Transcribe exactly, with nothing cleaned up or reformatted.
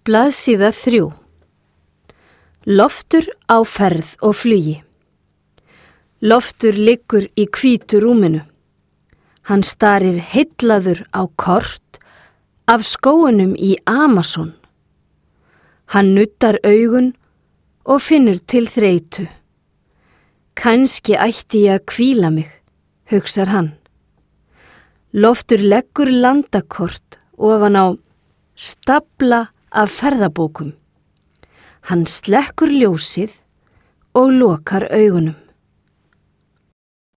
Blaðsíða þrjú. Loftur á ferð og flugi. Loftur liggur í hvítu rúminu. Hann starir heillaður á kort af skógunum í Amazon. Hann nuttar augun og finnur til þreytu. Kannski ætti ég að hvíla mig, hugsar hann. Loftur leggur landakort ofan á stafla af ferðabókum. Hann slekkur ljósið og lokar augunum.